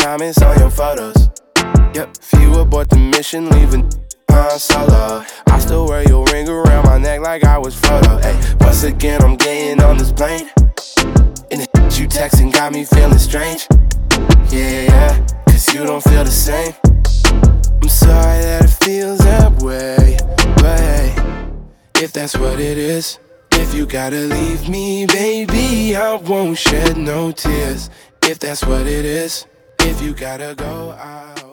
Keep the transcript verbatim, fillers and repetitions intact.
diamonds on your photos. Yep, if you abort the mission, leaving Han Solo. I still wear your ring around my neck like I was Frodo. Hey, once again I'm getting on this plane, and the shit you texting got me feeling strange. Yeah, yeah, cause you don't feel the same. I'm sorry that it feels that way, but hey, if that's what it is, if you gotta leave me, baby, I won't shed no tears. If that's what it is, if you gotta go, I'll